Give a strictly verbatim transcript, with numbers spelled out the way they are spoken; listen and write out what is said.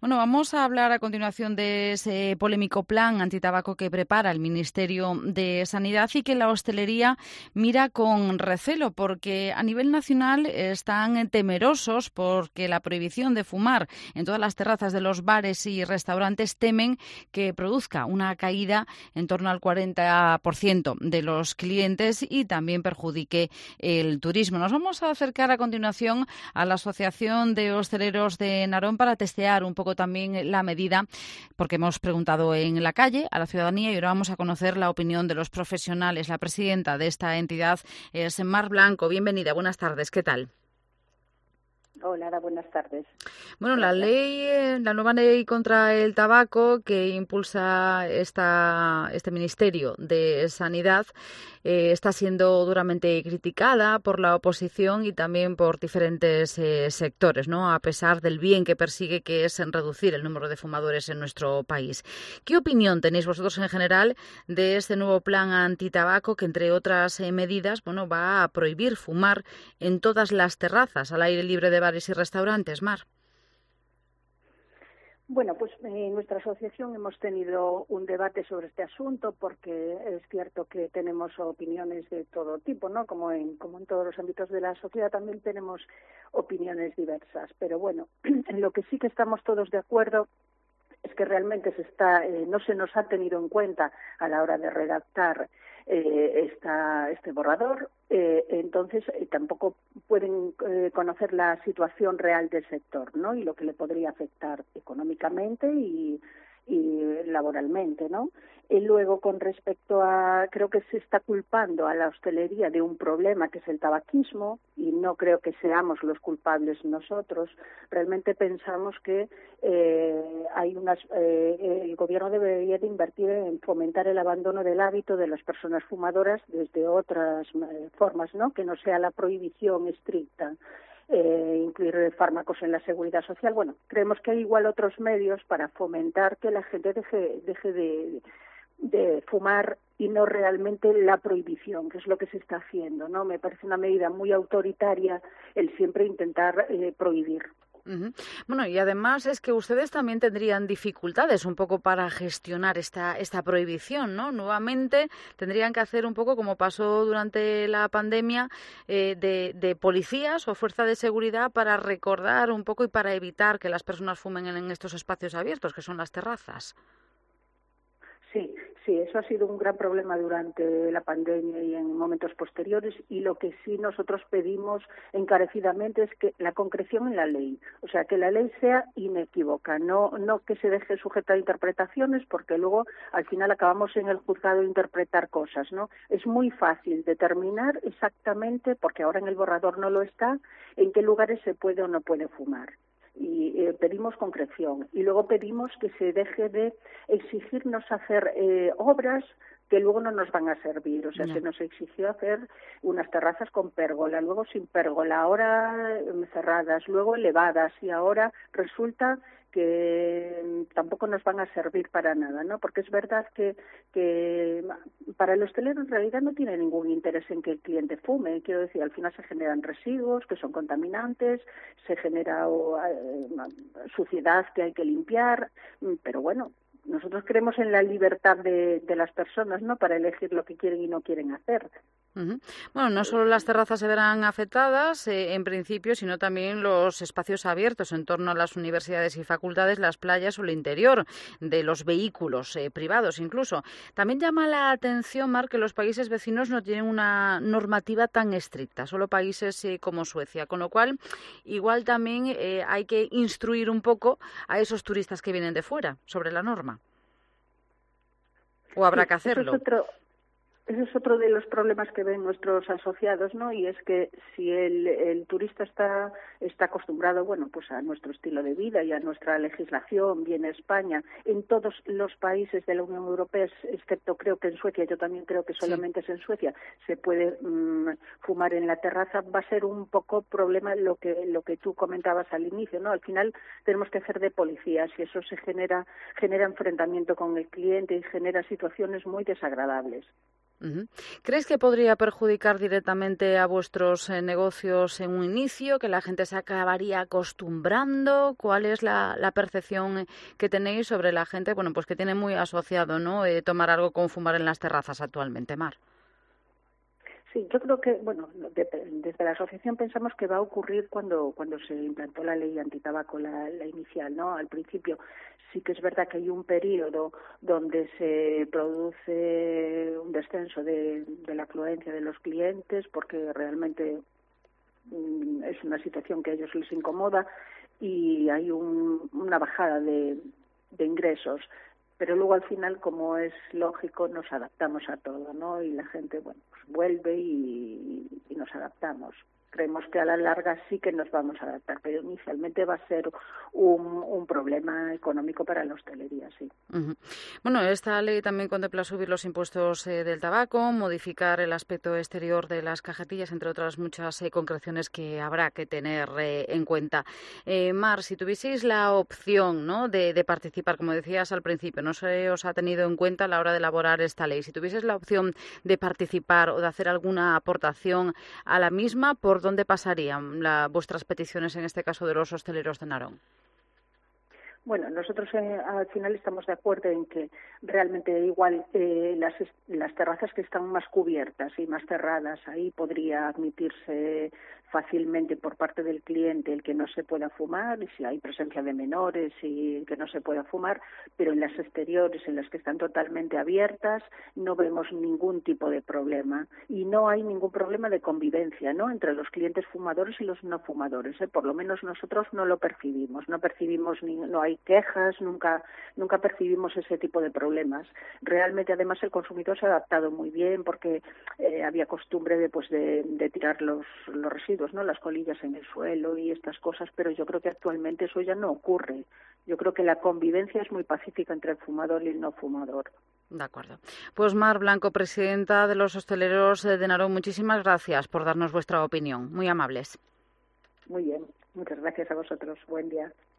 Bueno, vamos a hablar a continuación de ese polémico plan antitabaco que prepara el Ministerio de Sanidad y que la hostelería mira con recelo porque a nivel nacional están temerosos porque la prohibición de fumar en todas las terrazas de los bares y restaurantes temen que produzca una caída en torno al cuarenta por ciento de los clientes y también perjudique el turismo. Nos vamos a acercar a continuación a la Asociación de Hosteleros de Narón para testear un poco también la medida, porque hemos preguntado en la calle a la ciudadanía y ahora vamos a conocer la opinión de los profesionales. La presidenta de esta entidad es Mar Blanco. Bienvenida, buenas tardes, ¿qué tal? Hola, Ara, buenas tardes. Bueno, la ley, la nueva ley contra el tabaco que impulsa esta, este Ministerio de Sanidad eh, está siendo duramente criticada por la oposición y también por diferentes eh, sectores, ¿no? A pesar del bien que persigue, que es reducir el número de fumadores en nuestro país. ¿Qué opinión tenéis vosotros en general de este nuevo plan antitabaco que, entre otras eh, medidas, bueno, va a prohibir fumar en todas las terrazas al aire libre de bares y restaurantes, Mar? Bueno, pues en nuestra asociación hemos tenido un debate sobre este asunto porque es cierto que tenemos opiniones de todo tipo, ¿no? Como en, como en todos los ámbitos de la sociedad también tenemos opiniones diversas. Pero bueno, en lo que sí que estamos todos de acuerdo es que realmente se está, eh, no se nos ha tenido en cuenta a la hora de redactar eh, esta, este borrador, eh, entonces eh, tampoco pueden eh, conocer la situación real del sector, ¿no? Y lo que le podría afectar económicamente y, y laboralmente, ¿no? Y luego, con respecto a, creo que se está culpando a la hostelería de un problema que es el tabaquismo, y no creo que seamos los culpables nosotros. Realmente pensamos que eh, hay unas, eh, el gobierno debería de invertir en fomentar el abandono del hábito de las personas fumadoras desde otras eh, formas, ¿no? Que no sea la prohibición estricta. Eh, incluir fármacos en la seguridad social. Bueno, creemos que hay igual otros medios para fomentar que la gente deje, deje de, de fumar y no realmente la prohibición, que es lo que se está haciendo, ¿no? Me parece una medida muy autoritaria el siempre intentar eh, prohibir. Uh-huh. Bueno, y además es que ustedes también tendrían dificultades un poco para gestionar esta esta prohibición, ¿no? Nuevamente tendrían que hacer un poco como pasó durante la pandemia eh, de, de policías o fuerza de seguridad para recordar un poco y para evitar que las personas fumen en estos espacios abiertos, que son las terrazas. Sí, sí, eso ha sido un gran problema durante la pandemia y en momentos posteriores, y lo que sí nosotros pedimos encarecidamente es que la concreción en la ley, o sea, que la ley sea inequívoca, no no que se deje sujeta a interpretaciones, porque luego al final acabamos en el juzgado a interpretar cosas, ¿no? Es muy fácil determinar exactamente, porque ahora en el borrador no lo está, en qué lugares se puede o no puede fumar. Y eh, pedimos concreción y luego pedimos que se deje de exigirnos hacer eh, obras que luego no nos van a servir. O sea, no. Se nos exigió hacer unas terrazas con pérgola, luego sin pérgola, ahora eh, cerradas, luego elevadas, y ahora resulta que tampoco nos van a servir para nada, ¿no? Porque es verdad que, que para el hostelero en realidad no tiene ningún interés en que el cliente fume. Quiero decir, al final se generan residuos que son contaminantes, se genera uh, suciedad que hay que limpiar, pero bueno, nosotros creemos en la libertad de, de las personas, ¿no? Para elegir lo que quieren y no quieren hacer. Uh-huh. Bueno, no solo las terrazas se verán afectadas, eh, en principio, sino también los espacios abiertos en torno a las universidades y facultades, las playas o el interior de los vehículos eh, privados incluso. También llama la atención, Mar, que los países vecinos no tienen una normativa tan estricta, solo países eh, como Suecia, con lo cual igual también eh, hay que instruir un poco a esos turistas que vienen de fuera sobre la norma. ¿O habrá sí, que hacerlo? Eso es otro... Ese es otro de los problemas que ven nuestros asociados, ¿no? Y es que si el, el turista está está acostumbrado, bueno, pues a nuestro estilo de vida y a nuestra legislación, viene a España, en todos los países de la Unión Europea, excepto creo que en Suecia, yo también creo que solamente sí. Es en Suecia, se puede mmm, fumar en la terraza, va a ser un poco problema lo que lo que tú comentabas al inicio, ¿no? Al final tenemos que hacer de policías y eso se genera genera enfrentamiento con el cliente y genera situaciones muy desagradables. Uh-huh. ¿Crees que podría perjudicar directamente a vuestros eh, negocios en un inicio, que la gente se acabaría acostumbrando? ¿Cuál es la, la percepción que tenéis sobre la gente, bueno, pues que tiene muy asociado, ¿no?, eh, tomar algo con fumar en las terrazas actualmente, Mar? Sí, yo creo que, bueno, de, desde la asociación pensamos que va a ocurrir cuando cuando se implantó la ley antitabaco, la, la inicial, ¿no? Al principio sí que es verdad que hay un periodo donde se produce un descenso de, de la afluencia de los clientes porque realmente mm, es una situación que a ellos les incomoda y hay un, una bajada de, de ingresos. Pero luego al final, como es lógico, nos adaptamos a todo, ¿no? Y la gente, bueno, pues vuelve y, y nos adaptamos. Creemos que a la larga sí que nos vamos a adaptar, pero inicialmente va a ser un, un problema económico para la hostelería, sí. Uh-huh. Bueno, esta ley también contempla subir los impuestos eh, del tabaco, modificar el aspecto exterior de las cajetillas, entre otras muchas eh, concreciones que habrá que tener eh, en cuenta. Eh, Mar, si tuvieseis la opción, ¿no?, de, de participar, como decías al principio, no se os ha tenido en cuenta a la hora de elaborar esta ley. Si tuvieseis la opción de participar o de hacer alguna aportación a la misma, ¿por dónde pasarían la, vuestras peticiones, en este caso de los hosteleros de Narón? Bueno, nosotros eh, al final estamos de acuerdo en que realmente igual eh, las, las terrazas que están más cubiertas y más cerradas, ahí podría admitirse fácilmente por parte del cliente el que no se pueda fumar y si hay presencia de menores y que no se pueda fumar, pero en las exteriores, en las que están totalmente abiertas, no vemos ningún tipo de problema y no hay ningún problema de convivencia, ¿no?, entre los clientes fumadores y los no fumadores, ¿eh? Por lo menos nosotros no lo percibimos, no percibimos ni, no hay quejas, nunca nunca percibimos ese tipo de problemas. Realmente, además, el consumidor se ha adaptado muy bien porque eh, había costumbre de, pues, de, de tirar los, los residuos, ¿no?, las colillas en el suelo y estas cosas, pero yo creo que actualmente eso ya no ocurre. Yo creo que la convivencia es muy pacífica entre el fumador y el no fumador. De acuerdo. Pues Mar Blanco, presidenta de los hosteleros de Narón, muchísimas gracias por darnos vuestra opinión. Muy amables. Muy bien. Muchas gracias a vosotros. Buen día.